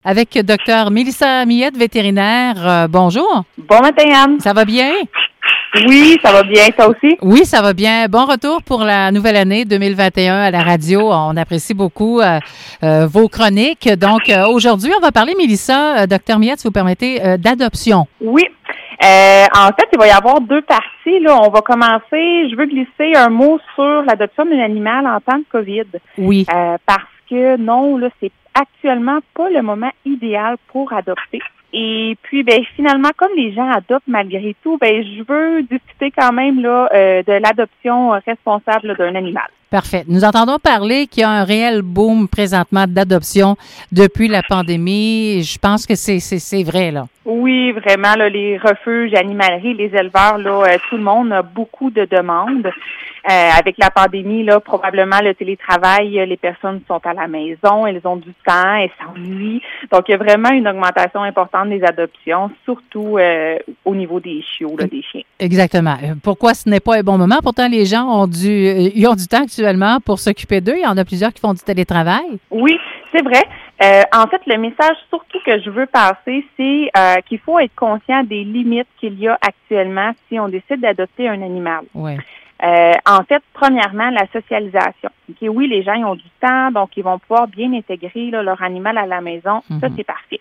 Avec Dr Mélissa Millette, vétérinaire. Bonjour. Bon matin, Anne. Ça va bien? Oui, ça va bien. Toi aussi? Oui, ça va bien. Bon retour pour la nouvelle année 2021 à la radio. On apprécie beaucoup vos chroniques. Donc, aujourd'hui, on va parler, Mélissa, Dr Millette, si vous permettez, d'adoption. Oui. En fait, il va y avoir deux parties. Là. On va commencer. Je veux glisser un mot sur l'adoption d'un animal en temps de COVID. Oui. Parce que non, là, c'est actuellement pas le moment idéal pour adopter. Et puis, finalement, comme les gens adoptent malgré tout, je veux discuter quand même là de l'adoption responsable là, d'un animal. Parfait. Nous entendons parler qu'il y a un réel boom présentement d'adoption depuis la pandémie. Je pense que c'est vrai, là. Oui, vraiment, là, les refuges, animaleries, les éleveurs, là, tout le monde a beaucoup de demandes. Avec la pandémie, là, probablement le télétravail, les personnes sont à la maison, elles ont du temps, elles s'ennuient. Donc, il y a vraiment une augmentation importante des adoptions, surtout au niveau des chiots, là, des chiens. Exactement. Pourquoi ce n'est pas un bon moment? Pourtant, les gens ont ils ont du temps actuellement pour s'occuper d'eux. Il y en a plusieurs qui font du télétravail. Oui, c'est vrai. En fait, le message surtout que je veux passer, c'est qu'il faut être conscient des limites qu'il y a actuellement si on décide d'adopter un animal. Oui. En fait, premièrement, la socialisation. Okay, oui, les gens ils ont du temps, donc ils vont pouvoir bien intégrer là, leur animal à la maison. Ça, c'est parfait.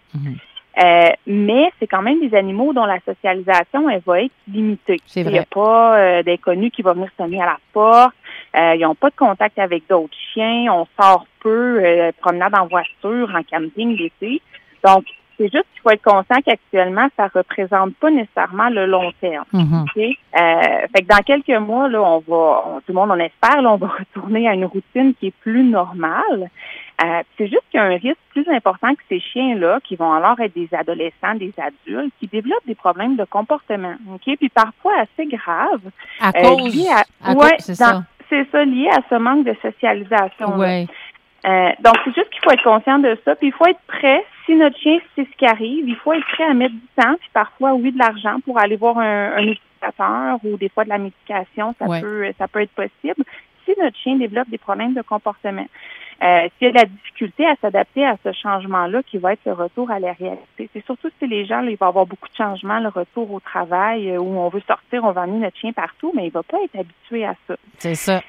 Mais c'est quand même des animaux dont la socialisation, elle va être limitée. C'est vrai. Il n'y a pas d'inconnu qui va venir sonner à la porte. Ils n'ont pas de contact avec d'autres chiens. On sort peu, promenade en voiture, en camping l'été. Donc, c'est juste qu'il faut être conscient qu'actuellement, ça représente pas nécessairement le long terme. Okay? Fait que dans quelques mois, là, tout le monde, on espère, là, on va retourner à une routine qui est plus normale. C'est juste qu'il y a un risque plus important que ces chiens-là, qui vont alors être des adolescents, des adultes, qui développent des problèmes de comportement. OK? Puis parfois assez graves. À cause. C'est ça. C'est ça, lié à ce manque de socialisation. Oui. Donc, c'est juste qu'il faut être conscient de ça, puis il faut être prêt. Si notre chien, c'est ce qui arrive, il faut être prêt à mettre du temps, puis parfois, oui, de l'argent pour aller voir un éducateur ou des fois de la médication, ça peut être possible. Si notre chien développe des problèmes de comportement, s'il y a de la difficulté à s'adapter à ce changement-là qui va être le retour à la réalité. C'est surtout si les gens, là, il va y avoir beaucoup de changements, le retour au travail, où on veut sortir, on va amener notre chien partout, mais il va pas être habitué à ça. C'est ça.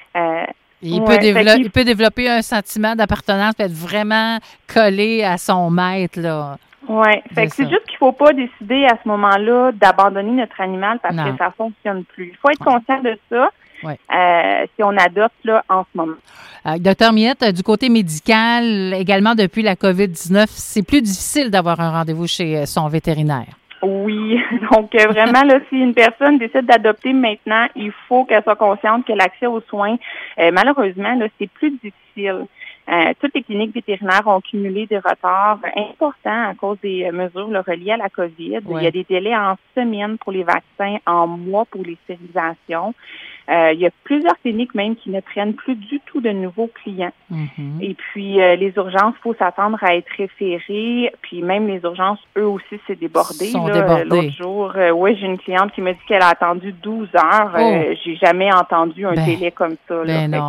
Il peut développer un sentiment d'appartenance, peut être vraiment collé à son maître, là. Oui. Fait que c'est juste qu'il faut pas décider à ce moment-là d'abandonner notre animal parce que ça fonctionne plus. Il faut être conscient de ça. Oui. Si on adopte là en ce moment. Docteur Millette, du côté médical, également depuis la COVID-19, c'est plus difficile d'avoir un rendez-vous chez son vétérinaire. Oui, donc vraiment, là, si une personne décide d'adopter maintenant, il faut qu'elle soit consciente que l'accès aux soins, malheureusement, là, c'est plus difficile. Toutes les cliniques vétérinaires ont cumulé des retards importants à cause des mesures là, reliées à la COVID. Oui. Il y a des délais en semaines pour les vaccins, en mois pour les stérilisations. Il y a plusieurs cliniques même qui ne prennent plus du tout de nouveaux clients. Et puis, les urgences, il faut s'attendre à être référées. Puis même les urgences, eux aussi, c'est débordé. L'autre jour, j'ai une cliente qui m'a dit qu'elle a attendu 12 heures. J'ai jamais entendu un délai comme ça.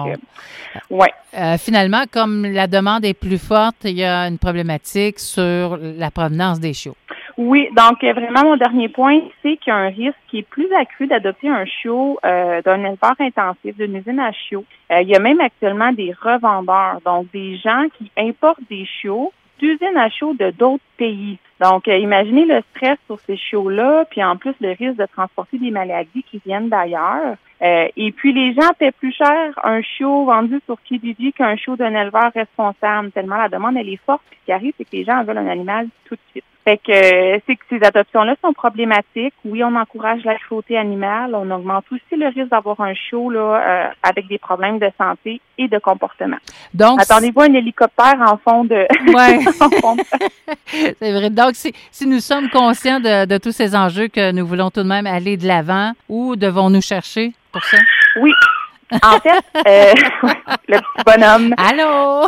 Finalement, comme la demande est plus forte, il y a une problématique sur la provenance des chiots. Oui, donc vraiment, mon dernier point, c'est qu'il y a un risque qui est plus accru d'adopter un chiot d'un éleveur intensif, d'une usine à chiots. Il y a même actuellement des revendeurs, donc des gens qui importent des chiots d'usines à chiots de d'autres pays. Donc, imaginez le stress sur ces chiots-là, puis en plus le risque de transporter des maladies qui viennent d'ailleurs. Et puis, les gens paient plus cher un chiot vendu sur Kijiji qu'un chiot d'un éleveur responsable, tellement la demande, elle est forte. Puis, ce qui arrive, c'est que les gens veulent un animal tout de suite. Fait que c'est que ces adoptions-là sont problématiques. Oui, on encourage la cruauté animale. On augmente aussi le risque d'avoir un chiot là avec des problèmes de santé et de comportement. Donc, attendez-vous un hélicoptère en fond de... C'est vrai. Donc, si nous sommes conscients de tous ces enjeux que nous voulons tout de même aller de l'avant, où devons-nous chercher pour ça? Oui. En fait, le petit bonhomme. Allô?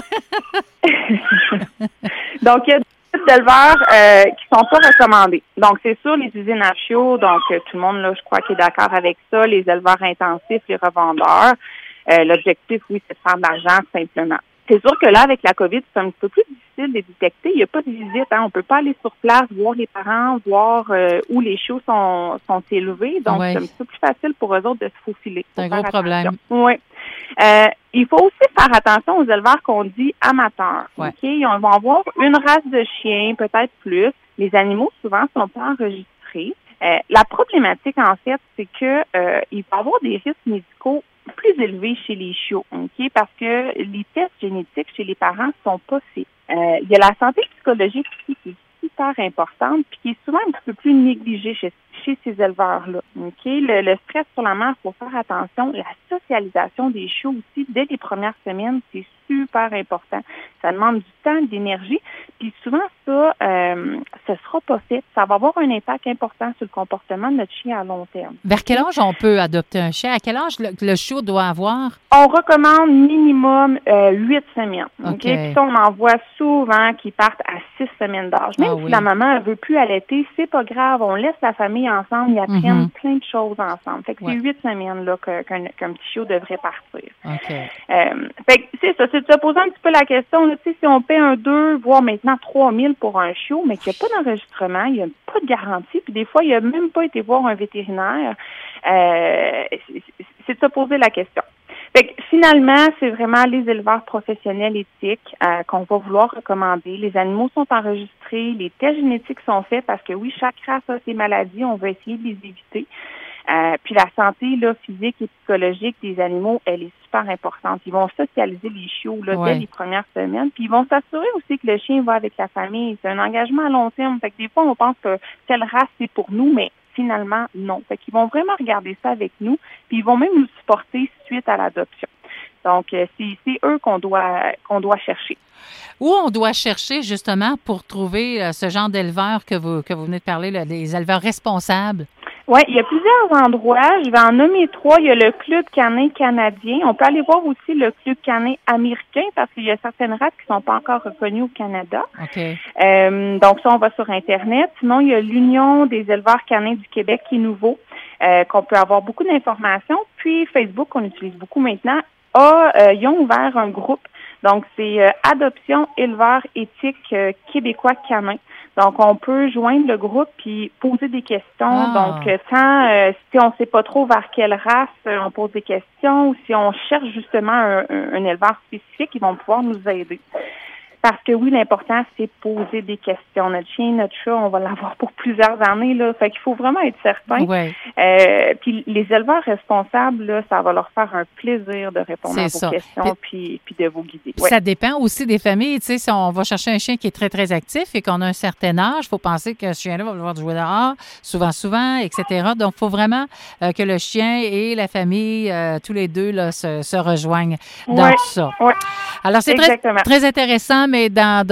Donc, il y a d'éleveurs qui sont pas recommandés. Donc, c'est sûr, les usines à chiots, donc tout le monde, là, je crois, qui est d'accord avec ça, les éleveurs intensifs, les revendeurs. L'objectif, oui, c'est de faire de l'argent, simplement. C'est sûr que là, avec la COVID, c'est un petit peu plus difficile de détecter. Il n'y a pas de visite, hein. On peut pas aller sur place, voir les parents, voir où les chiots sont élevés. Donc, c'est un petit peu plus facile pour eux autres de se faufiler. C'est un gros problème. Oui. Il faut aussi faire attention aux éleveurs qu'on dit amateurs. Ouais. OK? Ils vont avoir une race de chiens, peut-être plus. Les animaux, souvent, sont pas enregistrés. La problématique, en fait, c'est que il peut y avoir des risques médicaux plus élevés chez les chiots, OK? Parce que les tests génétiques chez les parents sont pas faits. Il y a la santé psychologique aussi qui est super importante puis qui est souvent un petit peu plus négligée chez ces éleveurs-là. OK? Le stress sur la mère, il faut faire attention. La socialisation des chiots aussi, dès les premières semaines, c'est super important. Ça demande du temps, de l'énergie. Puis souvent, ça sera pas fait. Ça va avoir un impact important sur le comportement de notre chien à long terme. Vers quel âge on peut adopter un chien? À quel âge le chiot doit avoir? On recommande minimum 8 semaines. OK? Puis ça, on en voit souvent qui partent à 6 semaines d'âge. Même si la maman ne veut plus allaiter, c'est pas grave. On laisse la famille ensemble. Ils apprennent plein de choses ensemble. Fait que c'est 8 semaines là, qu'un petit chiot devrait partir. Fait que c'est ça. C'est de se poser un petit peu la question, là, si on paie un 2, voire maintenant 3 000 pour un chiot, mais qu'il n'y a pas d'enregistrement, il n'y a pas de garantie, puis des fois, il n'a même pas été voir un vétérinaire, c'est de se poser la question. Fait que finalement, c'est vraiment les éleveurs professionnels éthiques qu'on va vouloir recommander. Les animaux sont enregistrés, les tests génétiques sont faits parce que oui, chaque race a ses maladies, on va essayer de les éviter. Puis la santé là, physique et psychologique des animaux, elle est super importante. Ils vont socialiser les chiots là, dès les premières semaines, puis ils vont s'assurer aussi que le chien va avec la famille. C'est un engagement à long terme. Fait que des fois, on pense que telle race, c'est pour nous, mais finalement, non. Fait qu'ils vont vraiment regarder ça avec nous, puis ils vont même nous supporter suite à l'adoption. Donc, c'est eux qu'on doit chercher. Où on doit chercher, justement, pour trouver ce genre d'éleveurs que vous venez de parler, là, des éleveurs responsables? Oui, il y a plusieurs endroits. Je vais en nommer 3. Il y a le Club canin canadien. On peut aller voir aussi le Club canin américain parce qu'il y a certaines races qui ne sont pas encore reconnues au Canada. Donc, ça, on va sur Internet. Sinon, il y a l'Union des éleveurs canins du Québec qui est nouveau, qu'on peut avoir beaucoup d'informations. Puis, Facebook, qu'on utilise beaucoup maintenant, ils ont ouvert un groupe. Donc, c'est Adoption éleveurs éthiques québécois canins. Donc, on peut joindre le groupe puis poser des questions. Donc, si on ne sait pas trop vers quelle race, on pose des questions. Ou si on cherche justement un éleveur spécifique, ils vont pouvoir nous aider. Parce que oui, l'important, c'est poser des questions. Notre chien, notre chat, on va l'avoir pour plusieurs années, là. Fait qu'il faut vraiment être certain. Puis les éleveurs responsables, là, ça va leur faire un plaisir de répondre à vos questions puis de vous guider. Ça dépend aussi des familles. Tu sais, si on va chercher un chien qui est très, très actif et qu'on a un certain âge, il faut penser que ce chien-là va vouloir jouer dehors, souvent, etc. Donc, il faut vraiment que le chien et la famille, tous les deux, là, se rejoignent dans tout ça. Alors, c'est très, très intéressant, mais dans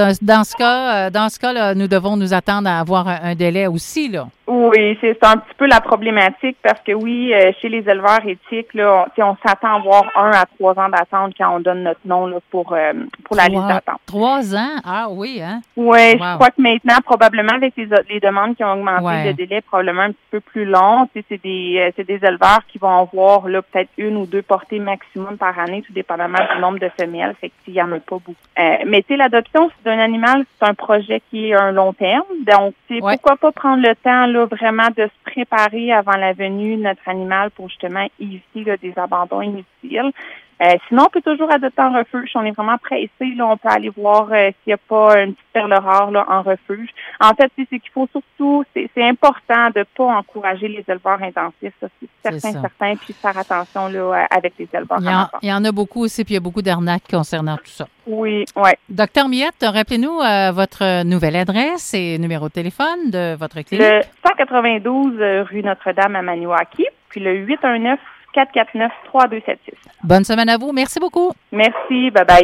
ce cas, là, nous devons nous attendre à avoir un délai aussi, là. Oui, c'est un petit peu la problématique parce que oui, chez les éleveurs éthiques, là, on s'attend à avoir 1 à 3 ans d'attente quand on donne notre nom là, pour la liste d'attente. 3 ans? Ah oui, hein? Oui, je crois que maintenant, probablement avec les demandes qui ont augmenté, le délai est probablement un petit peu plus long. Tu sais, c'est des éleveurs qui vont avoir là peut-être 1 ou 2 portées maximum par année, tout dépendamment du nombre de femelles. Fait qu'il n'y en a pas beaucoup. Mais tu sais, l'adoption d'un animal, c'est un projet qui est un long terme. Donc, pourquoi pas prendre le temps là, vraiment de se préparer avant la venue de notre animal pour justement éviter là, des abandons inutiles. Sinon, on peut toujours adopter en refuge. On est vraiment pressé, là, on peut aller voir s'il n'y a pas une petite perle rare là, en refuge. En fait, c'est qu'il faut surtout, c'est important de ne pas encourager les éleveurs intensifs. Ça, c'est certain, puis faire attention là, avec les éleveurs. Il y en a beaucoup aussi, puis il y a beaucoup d'arnaques concernant tout ça. Oui, oui. Docteur Miette, rappelez-nous votre nouvelle adresse et numéro de téléphone de votre clinique. Le 192 rue Notre-Dame à Maniwaki, puis le 819-449-3276. Bonne semaine à vous. Merci beaucoup. Merci. Bye-bye.